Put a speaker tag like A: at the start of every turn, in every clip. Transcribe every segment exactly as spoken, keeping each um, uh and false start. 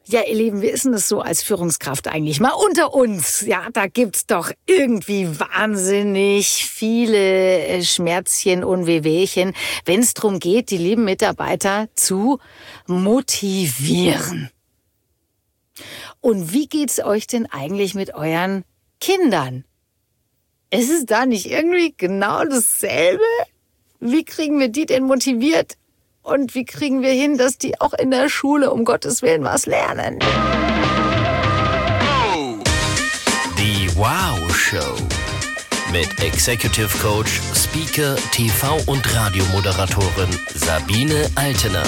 A: Ja, ihr Lieben, wie ist denn das so als Führungskraft eigentlich? Mal unter uns. Ja, da gibt's doch irgendwie wahnsinnig viele Schmerzchen und Wehwehchen, wenn es darum geht, die lieben Mitarbeiter zu motivieren. Und wie geht's euch denn eigentlich mit euren Kindern? Ist es da nicht irgendwie genau dasselbe? Wie kriegen wir die denn motiviert? Und wie kriegen wir hin, dass die auch in der Schule um Gottes Willen was lernen?
B: Die Wow Show mit Executive Coach, Speaker, T V- und Radiomoderatorin Sabine Altener.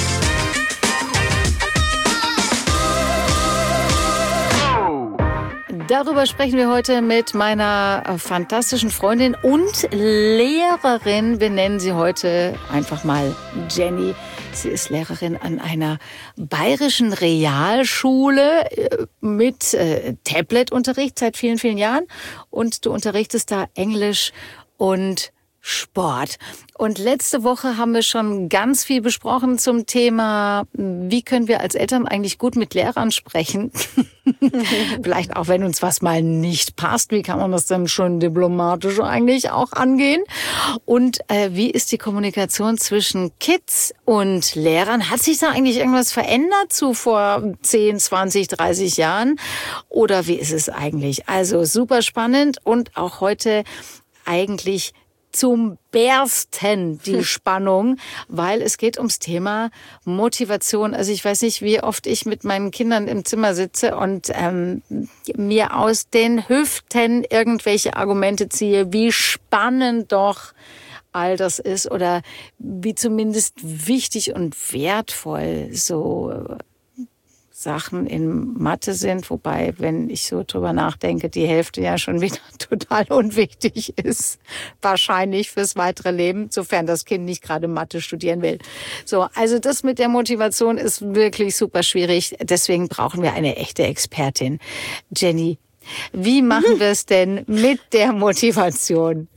A: Darüber sprechen wir heute mit meiner fantastischen Freundin und Lehrerin. Wir nennen sie heute einfach mal Jenny. Sie ist Lehrerin an einer bayerischen Realschule mit äh, Tablet-Unterricht seit vielen, vielen Jahren. Und du unterrichtest da Englisch und Sport. Und letzte Woche haben wir schon ganz viel besprochen zum Thema, wie können wir als Eltern eigentlich gut mit Lehrern sprechen? Vielleicht auch, wenn uns was mal nicht passt, wie kann man das dann schon diplomatisch eigentlich auch angehen? Und äh, wie ist die Kommunikation zwischen Kids und Lehrern? Hat sich da eigentlich irgendwas verändert zu vor zehn, zwanzig, dreißig Jahren? Oder wie ist es eigentlich? Also super spannend und auch heute eigentlich zum Bersten die Spannung, weil es geht ums Thema Motivation. Also ich weiß nicht, wie oft ich mit meinen Kindern im Zimmer sitze und ähm, mir aus den Hüften irgendwelche Argumente ziehe, wie spannend doch all das ist oder wie zumindest wichtig und wertvoll so Sachen in Mathe sind, wobei, wenn ich so drüber nachdenke, die Hälfte ja schon wieder total unwichtig ist, wahrscheinlich fürs weitere Leben, sofern das Kind nicht gerade Mathe studieren will. So, also das mit der Motivation ist wirklich super schwierig, deswegen brauchen wir eine echte Expertin. Jenny, wie machen wir es denn mit der Motivation?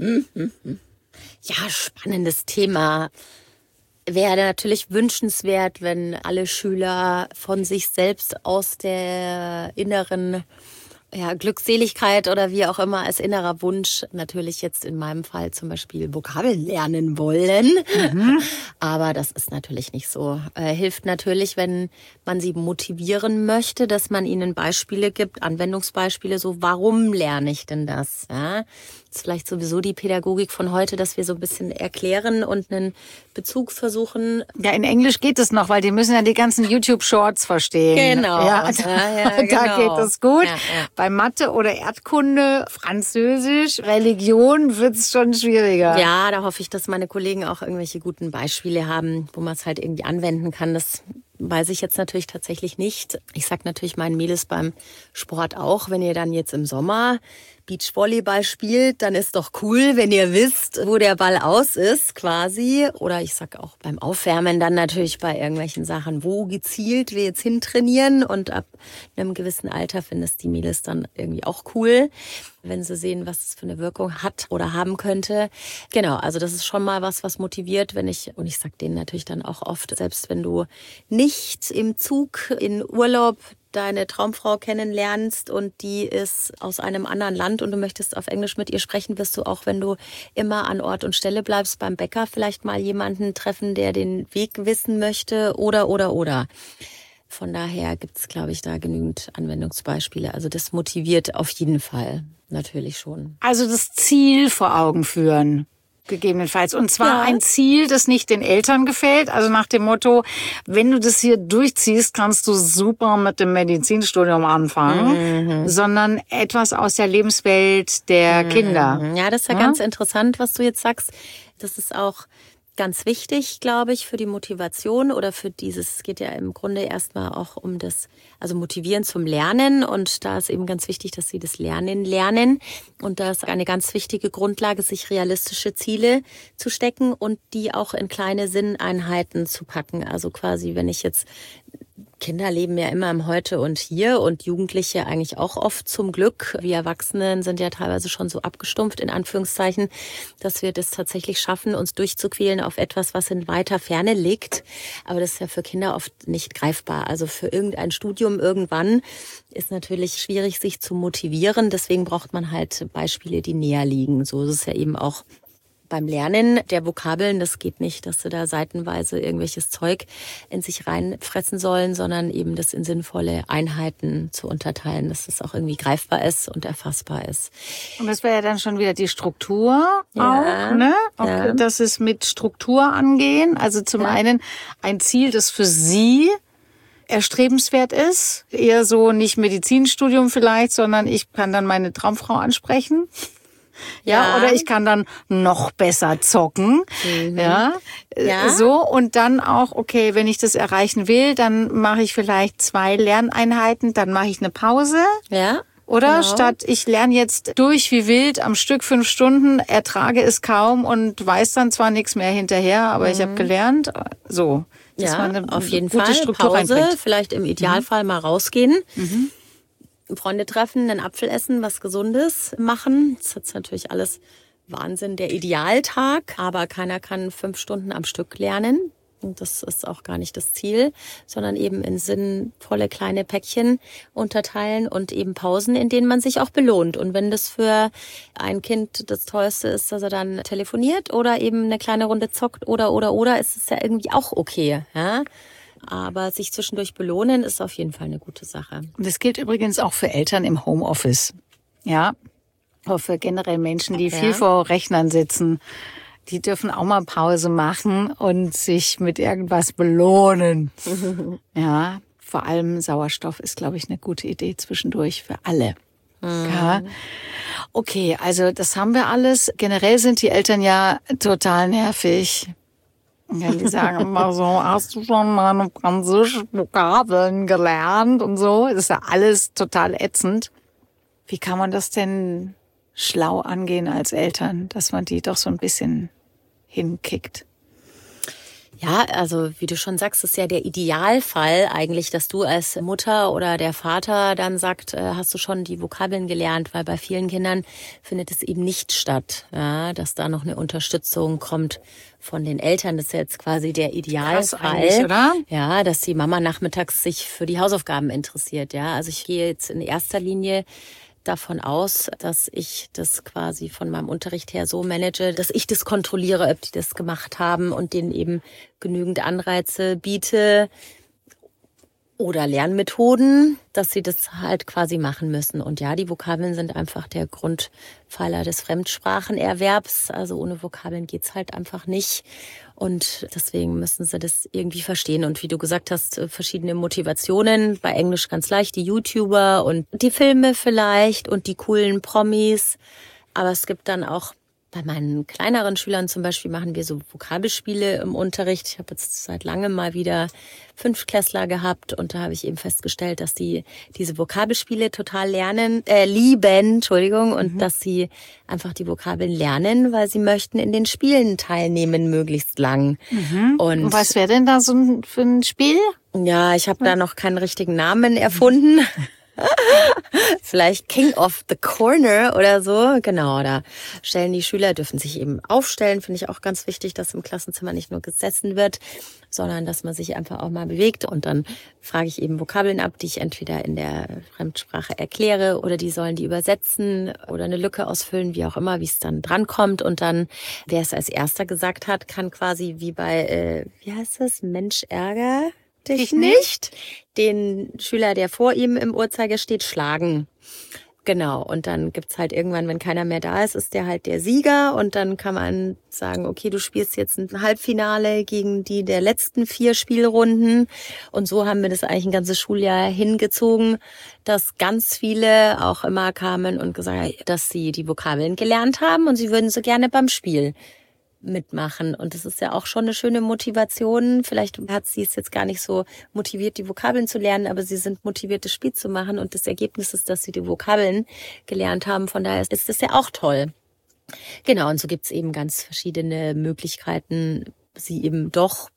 C: Ja, spannendes Thema. Wäre natürlich wünschenswert, wenn alle Schüler von sich selbst aus der inneren ja, Glückseligkeit oder wie auch immer als innerer Wunsch natürlich jetzt in meinem Fall zum Beispiel Vokabeln lernen wollen. Mhm. Aber das ist natürlich nicht so. Äh, hilft natürlich, wenn man sie motivieren möchte, dass man ihnen Beispiele gibt, Anwendungsbeispiele, so warum lerne ich denn das? Ja? Das ist vielleicht sowieso die Pädagogik von heute, dass wir so ein bisschen erklären und einen Bezug versuchen.
A: Ja, in Englisch geht es noch, weil die müssen ja die ganzen YouTube-Shorts verstehen.
C: Genau.
A: Ja,
C: ja, ja,
A: da
C: genau.
A: geht es gut.
C: Ja, ja.
A: Bei Mathe oder Erdkunde, Französisch, Religion wird es schon schwieriger.
C: Ja, da hoffe ich, dass meine Kollegen auch irgendwelche guten Beispiele haben, wo man es halt irgendwie anwenden kann. Das weiß ich jetzt natürlich tatsächlich nicht. Ich sag natürlich meinen Mädels beim Sport auch, wenn ihr dann jetzt im Sommer Beachvolleyball spielt, dann ist doch cool, wenn ihr wisst, wo der Ball aus ist quasi. Oder ich sag auch beim Aufwärmen dann natürlich bei irgendwelchen Sachen, wo gezielt wir jetzt hintrainieren. Und ab einem gewissen Alter finden es die Mädels dann irgendwie auch cool, wenn sie sehen, was es für eine Wirkung hat oder haben könnte. Genau, also das ist schon mal was, was motiviert, wenn ich, und ich sag denen natürlich dann auch oft, selbst wenn du nicht im Zug in Urlaub deine Traumfrau kennenlernst und die ist aus einem anderen Land und du möchtest auf Englisch mit ihr sprechen, wirst du auch, wenn du immer an Ort und Stelle bleibst, beim Bäcker vielleicht mal jemanden treffen, der den Weg wissen möchte oder, oder, oder. Von daher gibt's, glaube ich, da genügend Anwendungsbeispiele. Also das motiviert auf jeden Fall natürlich schon.
A: Also das Ziel vor Augen führen. Gegebenenfalls. Und zwar ja. ein Ziel, das nicht den Eltern gefällt. Also nach dem Motto, wenn du das hier durchziehst, kannst du super mit dem Medizinstudium anfangen, mhm. sondern etwas aus der Lebenswelt der mhm. Kinder.
C: Ja, das ist ja, ja ganz interessant, was du jetzt sagst. Das ist auch ganz wichtig, glaube ich, für die Motivation oder für dieses, es geht ja im Grunde erstmal auch um das, also motivieren zum Lernen und da ist eben ganz wichtig, dass sie das Lernen lernen und da ist eine ganz wichtige Grundlage, sich realistische Ziele zu stecken und die auch in kleine Sinneinheiten zu packen. Also quasi, wenn ich jetzt Kinder leben ja immer im Heute und Hier und Jugendliche eigentlich auch oft zum Glück. Wir Erwachsenen sind ja teilweise schon so abgestumpft, in Anführungszeichen, dass wir das tatsächlich schaffen, uns durchzuquälen auf etwas, was in weiter Ferne liegt. Aber das ist ja für Kinder oft nicht greifbar. Also für irgendein Studium irgendwann ist natürlich schwierig, sich zu motivieren. Deswegen braucht man halt Beispiele, die näher liegen. So ist es ja eben auch beim Lernen der Vokabeln. Das geht nicht, dass sie da seitenweise irgendwelches Zeug in sich reinfressen sollen, sondern eben das in sinnvolle Einheiten zu unterteilen, dass das auch irgendwie greifbar ist und erfassbar ist.
A: Und das wäre ja dann schon wieder die Struktur
C: Ja,
A: auch, ne? Auch,
C: ja.
A: dass es mit Struktur angehen. Also zum
C: Ja.
A: einen ein Ziel, das für Sie erstrebenswert ist. Eher so nicht Medizinstudium vielleicht, sondern ich kann dann meine Traumfrau ansprechen. Ja,
C: Ja.
A: oder ich kann dann noch besser zocken.
C: Mhm.
A: Ja, äh,
C: Ja.
A: so. Und dann auch, okay, wenn ich das erreichen will, dann mache ich vielleicht zwei Lerneinheiten, dann mache ich eine Pause.
C: Ja.
A: Oder
C: Genau.
A: statt ich lerne jetzt durch wie wild am Stück fünf Stunden, ertrage es kaum und weiß dann zwar nichts mehr hinterher, aber ich habe gelernt. So, dass
C: Ja,
A: man eine
C: auf jeden
A: gute
C: Fall.
A: Struktur
C: Pause,
A: reinbringt.
C: vielleicht im Idealfall mal rausgehen. Freunde treffen, einen Apfel essen, was Gesundes machen. Das ist jetzt natürlich alles Wahnsinn, der Idealtag. Aber keiner kann fünf Stunden am Stück lernen. Und das ist auch gar nicht das Ziel, sondern eben in sinnvolle kleine Päckchen unterteilen und eben Pausen, in denen man sich auch belohnt. Und wenn das für ein Kind das Tollste ist, dass er dann telefoniert oder eben eine kleine Runde zockt oder, oder, oder, ist es ja irgendwie auch okay, ja. Aber sich zwischendurch belohnen ist auf jeden Fall eine gute Sache.
A: Und das gilt übrigens auch für Eltern im Homeoffice. Ja, auch für generell Menschen, die
C: Ja.
A: viel vor Rechnern sitzen. Die dürfen auch mal Pause machen und sich mit irgendwas belohnen. Ja, vor allem Sauerstoff ist, glaube ich, eine gute Idee zwischendurch für alle. Ja. Okay, also das haben wir alles. Generell sind die Eltern ja total nervig. Ja, die sagen immer so, hast du schon meine französischen Vokabeln gelernt und so. Das ist ja alles total ätzend. Wie kann man das denn schlau angehen als Eltern, dass man die doch so ein bisschen hinkickt?
C: Ja, also wie du schon sagst, ist ja der Idealfall eigentlich, dass du als Mutter oder der Vater dann sagt, äh, hast du schon die Vokabeln gelernt, weil bei vielen Kindern findet es eben nicht statt, ja, dass da noch eine Unterstützung kommt von den Eltern. Das ist ja jetzt quasi der
A: Krass eigentlich,
C: Idealfall,
A: oder?
C: ja, dass die Mama nachmittags sich für die Hausaufgaben interessiert, ja. Also ich gehe jetzt in erster Linie davon aus, dass ich das quasi von meinem Unterricht her so manage, dass ich das kontrolliere, ob die das gemacht haben und denen eben genügend Anreize biete oder Lernmethoden, dass sie das halt quasi machen müssen. Und ja, die Vokabeln sind einfach der Grundpfeiler des Fremdsprachenerwerbs. Also ohne Vokabeln geht's halt einfach nicht. Und deswegen müssen sie das irgendwie verstehen. Und wie du gesagt hast, verschiedene Motivationen. Bei Englisch ganz leicht die YouTuber und die Filme vielleicht und die coolen Promis. Aber es gibt dann auch bei meinen kleineren Schülern zum Beispiel machen wir so Vokabelspiele im Unterricht. Ich habe jetzt seit langem mal wieder Fünftklässler gehabt und da habe ich eben festgestellt, dass die diese Vokabelspiele total lernen, äh, lieben, Entschuldigung, und mhm. dass sie einfach die Vokabeln lernen, weil sie möchten in den Spielen teilnehmen, möglichst lang.
A: Mhm.
C: Und,
A: und was wäre denn da so ein, für ein Spiel?
C: Ja, ich habe da noch keinen richtigen Namen erfunden. Vielleicht King of the Corner oder so. Genau, da stellen die Schüler, dürfen sich eben aufstellen. Finde ich auch ganz wichtig, dass im Klassenzimmer nicht nur gesessen wird, sondern dass man sich einfach auch mal bewegt. Und dann frage ich eben Vokabeln ab, die ich entweder in der Fremdsprache erkläre oder die sollen die übersetzen oder eine Lücke ausfüllen, wie auch immer, wie es dann drankommt. Und dann, wer es als erster gesagt hat, kann quasi wie bei, äh, wie heißt das, Mensch ärger dich nicht, den Schüler, der vor ihm im Uhrzeiger steht, schlagen. Genau, und dann gibt's halt irgendwann, wenn keiner mehr da ist, ist der halt der Sieger und dann kann man sagen, okay, du spielst jetzt ein Halbfinale gegen die der letzten vier Spielrunden und so haben wir das eigentlich ein ganzes Schuljahr hingezogen, dass ganz viele auch immer kamen und gesagt haben, dass sie die Vokabeln gelernt haben und sie würden so gerne beim Spiel mitmachen. Und das ist ja auch schon eine schöne Motivation. Vielleicht hat sie es jetzt gar nicht so motiviert, die Vokabeln zu lernen, aber sie sind motiviert, das Spiel zu machen. Und das Ergebnis ist, dass sie die Vokabeln gelernt haben. Von daher ist das ja auch toll. Genau, und so gibt's eben ganz verschiedene Möglichkeiten, sie eben doch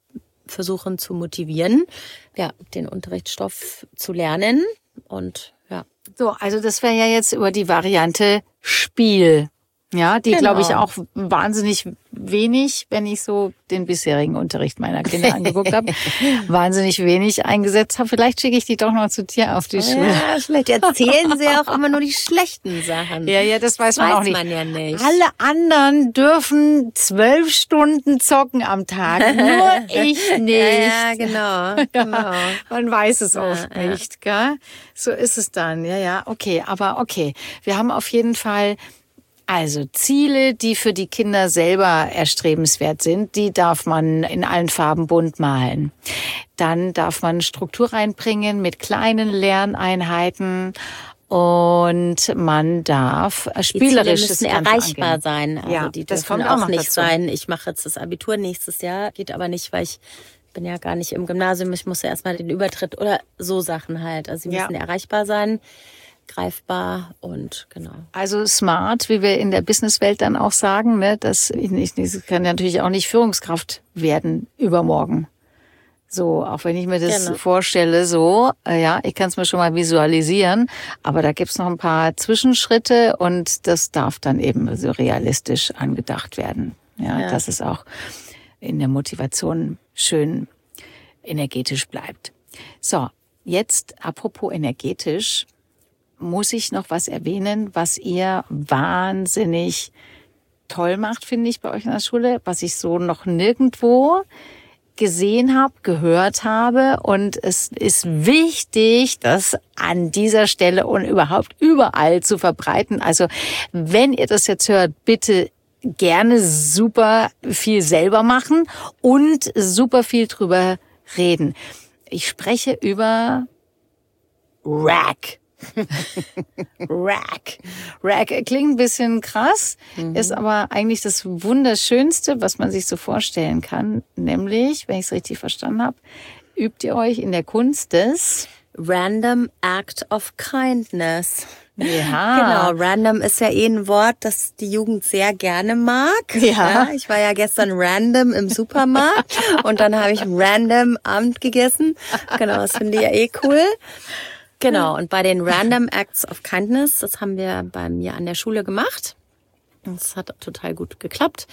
C: versuchen zu motivieren, ja, den Unterrichtsstoff zu lernen und ja.
A: So, also das wäre ja jetzt über die Variante Spiel. Ja, die,
C: genau.
A: glaube ich, auch wahnsinnig wenig, wenn ich so den bisherigen Unterricht meiner Kinder angeguckt habe, wahnsinnig wenig eingesetzt habe. Vielleicht schicke ich die doch noch zu dir auf die Schule.
C: Ja, vielleicht erzählen sie auch immer nur die schlechten Sachen.
A: Ja, ja, das weiß
C: das
A: man
C: weiß
A: auch nicht.
C: Man ja nicht.
A: Alle anderen dürfen zwölf Stunden zocken am Tag, nur ich nicht.
C: Ja, genau. genau.
A: Ja, man weiß es
C: ja,
A: oft
C: ja.
A: nicht, gell? So ist es dann. Ja, ja, okay, aber okay. Wir haben auf jeden Fall also Ziele, die für die Kinder selber erstrebenswert sind, die darf man in allen Farben bunt malen. Dann darf man Struktur reinbringen mit kleinen Lerneinheiten und man darf spielerisch
C: die Ziele müssen erreichbar sein. Also
A: ja,
C: die
A: das
C: dürfen
A: kommt
C: auch,
A: auch noch
C: nicht
A: dazu.
C: sein. Ich mache jetzt das Abitur nächstes Jahr, geht aber nicht, weil ich bin ja gar nicht im Gymnasium. Ich muss ja erstmal den Übertritt oder so Sachen halt. Also sie
A: Ja.
C: müssen erreichbar sein, greifbar und genau.
A: Also smart, wie wir in der Businesswelt dann auch sagen, ne, das, ich, ich kann natürlich auch nicht Führungskraft werden übermorgen. So, auch wenn ich mir das
C: Genau.
A: vorstelle, so, äh, ja, ich kann es mir schon mal visualisieren, aber da gibt's noch ein paar Zwischenschritte und das darf dann eben so realistisch angedacht werden. Ja,
C: Ja.
A: dass es auch in der Motivation schön energetisch bleibt. So, jetzt apropos energetisch, muss ich noch was erwähnen, was ihr wahnsinnig toll macht, finde ich, bei euch in der Schule, was ich so noch nirgendwo gesehen habe, gehört habe. Und es ist wichtig, das an dieser Stelle und überhaupt überall zu verbreiten. Also wenn ihr das jetzt hört, bitte gerne super viel selber machen und super viel drüber reden. Ich spreche über Rack. Rack. Rack klingt ein bisschen krass, mhm. ist aber eigentlich das Wunderschönste, was man sich so vorstellen kann. Nämlich, wenn ich es richtig verstanden habe, übt ihr euch in der Kunst des
C: Random Act of Kindness.
A: Ja.
C: Genau, random ist ja eh ein Wort, das die Jugend sehr gerne mag.
A: Ja.
C: ja ich war ja gestern random im Supermarkt und dann habe ich random Abend gegessen. Genau, das finde ich ja eh cool. Genau, und bei den Random Acts of Kindness, das haben wir bei mir an der Schule gemacht. Das hat total gut geklappt.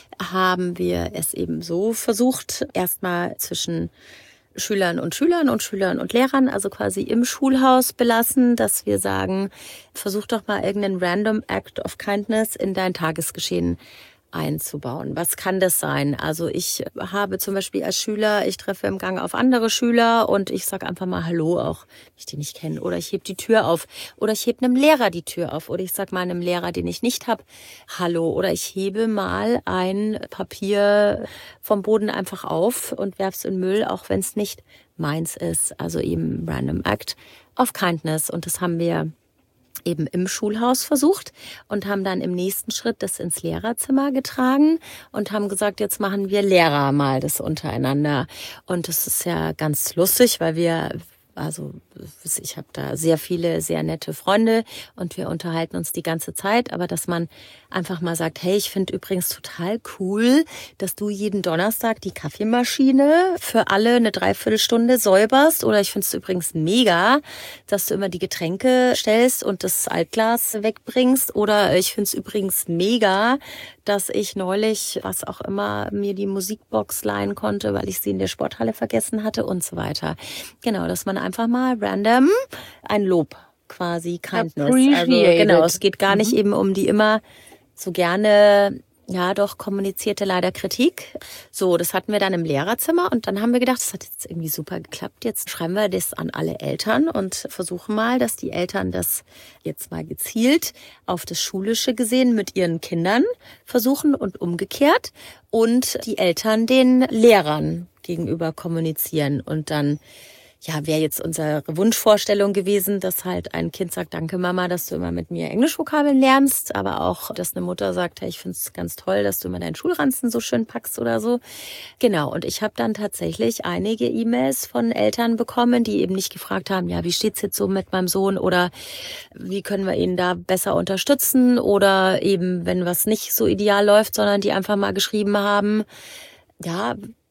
C: Haben wir es eben so versucht, erstmal zwischen Schülern und Schülern und Schülern und Lehrern, also quasi im Schulhaus belassen, dass wir sagen, versuch doch mal irgendeinen Random Act of Kindness in dein Tagesgeschehen einzubauen. Was kann das sein? Also ich habe zum Beispiel als Schüler, ich treffe im Gang auf andere Schüler und ich sage einfach mal Hallo, auch wenn ich die nicht kenne. Oder ich hebe die Tür auf. Oder ich hebe einem Lehrer die Tür auf. Oder ich sage mal einem Lehrer, den ich nicht habe, Hallo. Oder ich hebe mal ein Papier vom Boden einfach auf und werfe es in Müll, auch wenn es nicht meins ist. Also eben Random Act of Kindness. Und das haben wir eben im Schulhaus versucht und haben dann im nächsten Schritt das ins Lehrerzimmer getragen und haben gesagt, jetzt machen wir Lehrer mal das untereinander. Und das ist ja ganz lustig, weil wir, also ich habe da sehr viele, sehr nette Freunde und wir unterhalten uns die ganze Zeit, aber dass man einfach mal sagt, hey, ich finde übrigens total cool, dass du jeden Donnerstag die Kaffeemaschine für alle eine Dreiviertelstunde säuberst, oder ich finde es übrigens mega, dass du immer die Getränke stellst und das Altglas wegbringst, oder ich finde es übrigens mega, dass ich neulich, was auch immer, mir die Musikbox leihen konnte, weil ich sie in der Sporthalle vergessen hatte und so weiter. Genau, dass man einfach mal random ein Lob quasi, Kindness. Also genau, es geht gar nicht mhm. eben um die immer so gerne, ja doch, kommunizierte leider Kritik. So, das hatten wir dann im Lehrerzimmer und dann haben wir gedacht, das hat jetzt irgendwie super geklappt. Jetzt schreiben wir das an alle Eltern und versuchen mal, dass die Eltern das jetzt mal gezielt auf das Schulische gesehen mit ihren Kindern versuchen und umgekehrt und die Eltern den Lehrern gegenüber kommunizieren. Und dann ja, wäre jetzt unsere Wunschvorstellung gewesen, dass halt ein Kind sagt, danke Mama, dass du immer mit mir Englischvokabeln lernst, aber auch, dass eine Mutter sagt, hey, ich finde es ganz toll, dass du immer deinen Schulranzen so schön packst oder so. Genau, und ich habe dann tatsächlich einige E-Mails von Eltern bekommen, die eben nicht gefragt haben, ja, wie steht's jetzt so mit meinem Sohn oder wie können wir ihn da besser unterstützen oder eben, wenn was nicht so ideal läuft, sondern die einfach mal geschrieben haben, ja,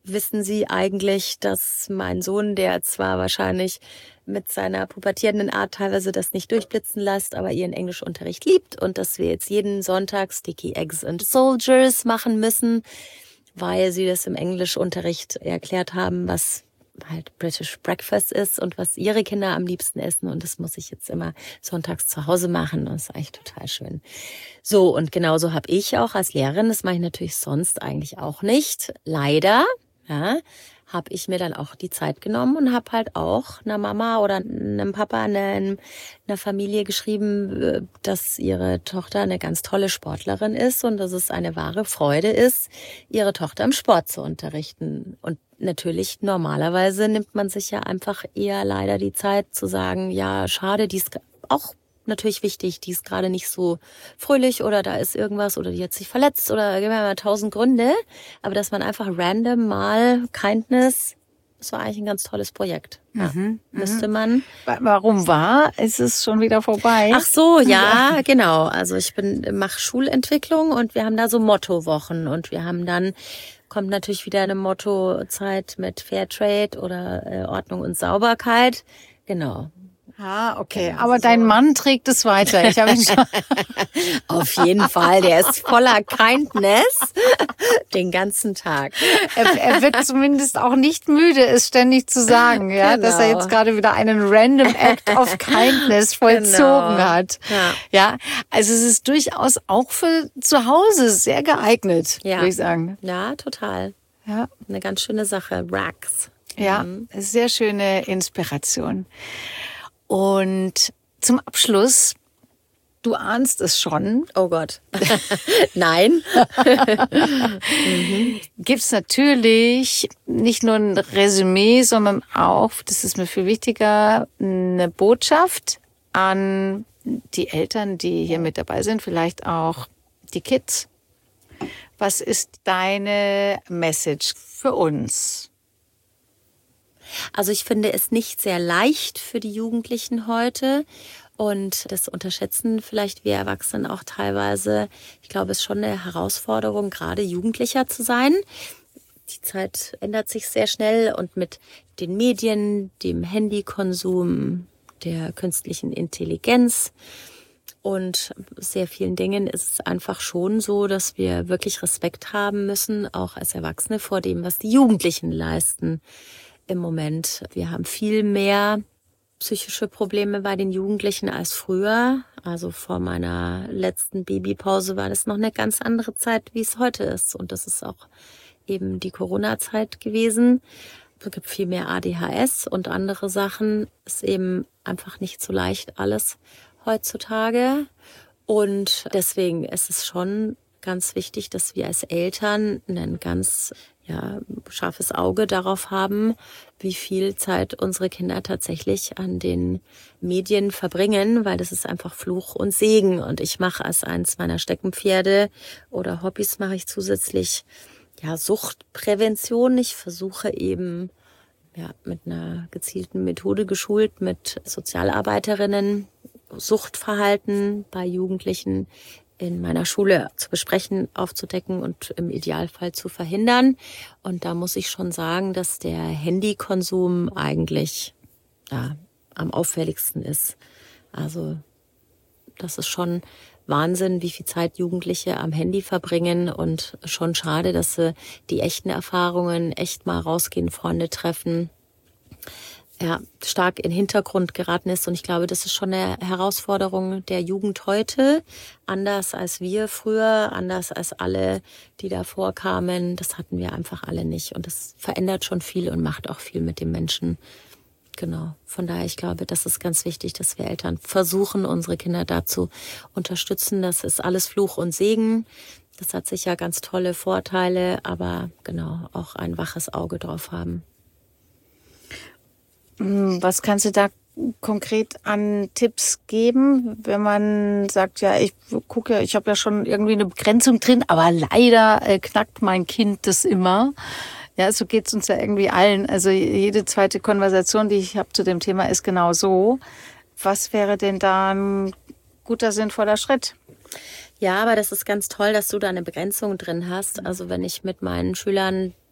C: wissen Sie eigentlich, dass mein Sohn, der zwar wahrscheinlich mit seiner pubertierenden Art teilweise das nicht durchblitzen lässt, aber ihren Englischunterricht liebt und dass wir jetzt jeden Sonntag Sticky Eggs and Soldiers machen müssen, weil sie das im Englischunterricht erklärt haben, was halt British Breakfast ist und was ihre Kinder am liebsten essen. Und das muss ich jetzt immer sonntags zu Hause machen. Und das ist eigentlich total schön. So, und genauso habe ich auch als Lehrerin, das mache ich natürlich sonst eigentlich auch nicht, leider, ja, habe ich mir dann auch die Zeit genommen und habe halt auch einer Mama oder einem Papa, einer, einer Familie geschrieben, dass ihre Tochter eine ganz tolle Sportlerin ist und dass es eine wahre Freude ist, ihre Tochter im Sport zu unterrichten. Und natürlich, normalerweise nimmt man sich ja einfach eher leider die Zeit zu sagen, ja, schade, die ist auch natürlich wichtig, die ist gerade nicht so fröhlich oder da ist irgendwas oder die hat sich verletzt oder gibt ja tausend Gründe. Aber dass man einfach random mal Kindness, das war eigentlich ein ganz tolles Projekt. Ja, mhm, müsste man.
A: Warum war? Ist es schon wieder vorbei?
C: Ach so, ja, genau. Also ich bin mache Schulentwicklung und wir haben da so Mottowochen und wir haben dann kommt natürlich wieder eine Mottozeit mit Fairtrade oder äh, Ordnung und Sauberkeit. Genau.
A: Ah, okay. Genau, aber so. Dein Mann trägt es weiter. Ich habe ihn schon
C: Auf jeden Fall. Der ist voller Kindness den ganzen Tag.
A: Er, er wird zumindest auch nicht müde, es ständig zu sagen, ja, genau. Dass er jetzt gerade wieder einen random Act of Kindness vollzogen genau. hat. Ja. ja, also es ist durchaus auch für zu Hause sehr geeignet, ja. würde ich sagen.
C: Ja, total. Ja, eine ganz schöne Sache. Racks.
A: Ja, mhm. sehr schöne Inspiration. Und zum Abschluss, du ahnst es schon.
C: Oh Gott. Nein.
A: mhm. Gibt es natürlich nicht nur ein Resümee, sondern auch, das ist mir viel wichtiger, eine Botschaft an die Eltern, die hier mit dabei sind, vielleicht auch die Kids. Was ist deine Message für uns?
C: Also ich finde es nicht sehr leicht für die Jugendlichen heute und das unterschätzen vielleicht wir Erwachsenen auch teilweise. Ich glaube, es ist schon eine Herausforderung, gerade Jugendlicher zu sein. Die Zeit ändert sich sehr schnell und mit den Medien, dem Handykonsum, der künstlichen Intelligenz und sehr vielen Dingen ist es einfach schon so, dass wir wirklich Respekt haben müssen, auch als Erwachsene, vor dem, was die Jugendlichen leisten. Im Moment. Wir haben viel mehr psychische Probleme bei den Jugendlichen als früher. Also vor meiner letzten Babypause war das noch eine ganz andere Zeit, wie es heute ist. Und das ist auch eben die Corona-Zeit gewesen. Es gibt viel mehr A D H S und andere Sachen. Ist eben einfach nicht so leicht alles heutzutage. Und deswegen ist es schon ganz wichtig, dass wir als Eltern ein ganz ja, scharfes Auge darauf haben, wie viel Zeit unsere Kinder tatsächlich an den Medien verbringen, weil das ist einfach Fluch und Segen. Und ich mache als eins meiner Steckenpferde oder Hobbys mache ich zusätzlich ja Suchtprävention. Ich versuche eben ja mit einer gezielten Methode geschult mit Sozialarbeiterinnen Suchtverhalten bei Jugendlichen in meiner Schule zu besprechen, aufzudecken und im Idealfall zu verhindern. Und da muss ich schon sagen, dass der Handykonsum eigentlich ja, am auffälligsten ist. Also das ist schon Wahnsinn, wie viel Zeit Jugendliche am Handy verbringen und schon schade, dass sie die echten Erfahrungen echt mal rausgehen, Freunde treffen, ja, stark in den Hintergrund geraten ist. Und ich glaube, das ist schon eine Herausforderung der Jugend heute. Anders als wir früher, anders als alle, die davor kamen. Das hatten wir einfach alle nicht. Und das verändert schon viel und macht auch viel mit dem Menschen. Genau. Von daher, ich glaube, das ist ganz wichtig, dass wir Eltern versuchen, unsere Kinder dazu unterstützen. Das ist alles Fluch und Segen. Das hat sicher ganz tolle Vorteile, aber genau, auch ein waches Auge drauf haben.
A: Was kannst du da konkret an Tipps geben, wenn man sagt, ja, ich gucke ja, ich habe ja schon irgendwie eine Begrenzung drin, aber leider äh, knackt mein Kind das immer. Ja, so geht's uns ja irgendwie allen. Also jede zweite Konversation, die ich habe zu dem Thema, ist genau so. Was wäre denn da ein guter, sinnvoller Schritt?
C: Ja, aber das ist ganz toll, dass du da eine Begrenzung drin hast. Also wenn ich mit meinen Schülern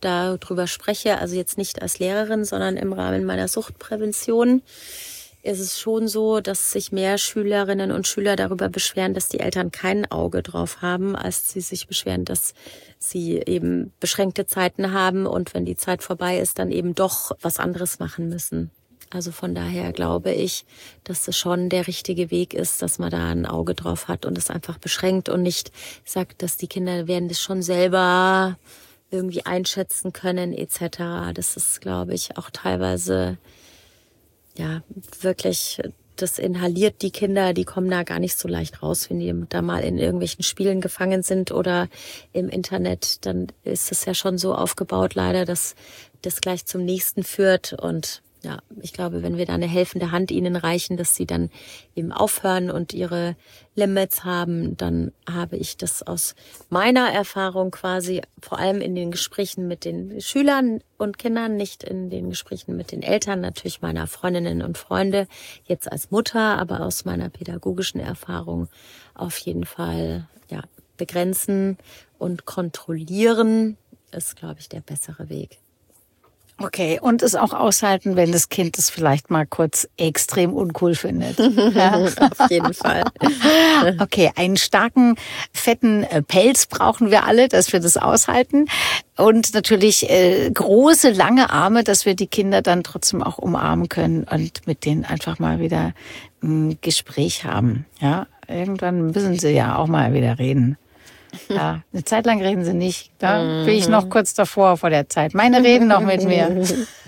C: darüber spreche, also jetzt nicht als Lehrerin, sondern im Rahmen meiner Suchtprävention, ist es schon so, dass sich mehr Schülerinnen und Schüler darüber beschweren, dass die Eltern kein Auge drauf haben, als sie sich beschweren, dass sie eben beschränkte Zeiten haben und wenn die Zeit vorbei ist, dann eben doch was anderes machen müssen. Also von daher glaube ich, dass das schon der richtige Weg ist, dass man da ein Auge drauf hat und es einfach beschränkt und nicht sagt, dass die Kinder werden das schon selber irgendwie einschätzen können et cetera. Das ist, glaube ich, auch teilweise ja wirklich, das inhaliert die Kinder, die kommen da gar nicht so leicht raus, wenn die da mal in irgendwelchen Spielen gefangen sind oder im Internet, dann ist es ja schon so aufgebaut leider, dass das gleich zum nächsten führt und ja, ich glaube, wenn wir da eine helfende Hand ihnen reichen, dass sie dann eben aufhören und ihre Limits haben, dann habe ich das aus meiner Erfahrung quasi vor allem in den Gesprächen mit den Schülern und Kindern, nicht in den Gesprächen mit den Eltern, natürlich meiner Freundinnen und Freunde, jetzt als Mutter, aber aus meiner pädagogischen Erfahrung auf jeden Fall ja begrenzen und kontrollieren ist, glaube ich, der bessere Weg.
A: Okay, und es auch aushalten, wenn das Kind es vielleicht mal kurz extrem uncool findet. Ja.
C: Auf jeden Fall.
A: Okay, einen starken, fetten Pelz brauchen wir alle, dass wir das aushalten. Und natürlich äh, große, lange Arme, dass wir die Kinder dann trotzdem auch umarmen können und mit denen einfach mal wieder ein Gespräch haben. Ja, irgendwann müssen sie ja auch mal wieder reden. Ja, eine Zeit lang reden sie nicht. Da mhm. bin ich noch kurz davor vor der Zeit. Meine reden noch mit mir.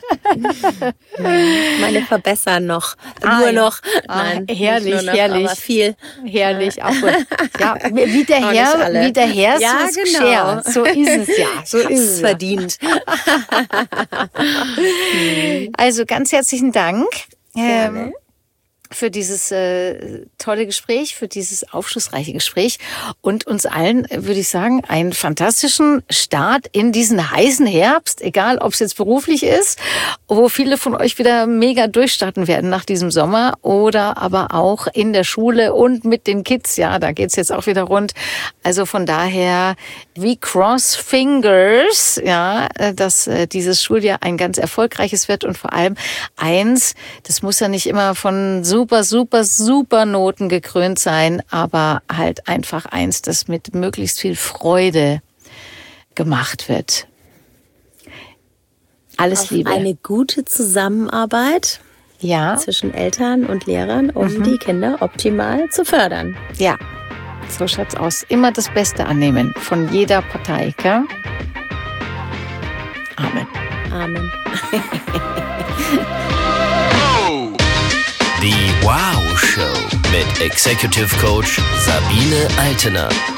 C: Meine verbessern noch.
A: Ah,
C: nur
A: ja.
C: noch.
A: Ah,
C: Nein,
A: herrlich,
C: nicht nur noch,
A: herrlich.
C: aber viel.
A: Herrlich, auch gut. Ja, wie der Herr, wie der Herr
C: ja,
A: es
C: genau.
A: geschert. So ist es ja. So
C: Ich hab's
A: ist es
C: verdient.
A: Also ganz herzlichen Dank.
C: Gerne.
A: Ähm, für dieses äh, tolle Gespräch, für dieses aufschlussreiche Gespräch und uns allen, würde ich sagen, einen fantastischen Start in diesen heißen Herbst, egal ob es jetzt beruflich ist, wo viele von euch wieder mega durchstarten werden nach diesem Sommer oder aber auch in der Schule und mit den Kids, ja, da geht's jetzt auch wieder rund. Also von daher, wie cross fingers, ja, dass äh, dieses Schuljahr ein ganz erfolgreiches wird und vor allem eins, das muss ja nicht immer von super super, super, super Noten gekrönt sein, aber halt einfach eins, das mit möglichst viel Freude gemacht wird. Alles
C: Auf
A: Liebe.
C: Eine gute Zusammenarbeit
A: ja.
C: zwischen Eltern und Lehrern, um
A: Mhm.
C: die Kinder optimal zu fördern.
A: Ja, so schaut's aus. Immer das Beste annehmen von jeder Partei, gell? Amen.
C: Amen.
B: Die Wow Show mit Executive Coach Sabine Altener.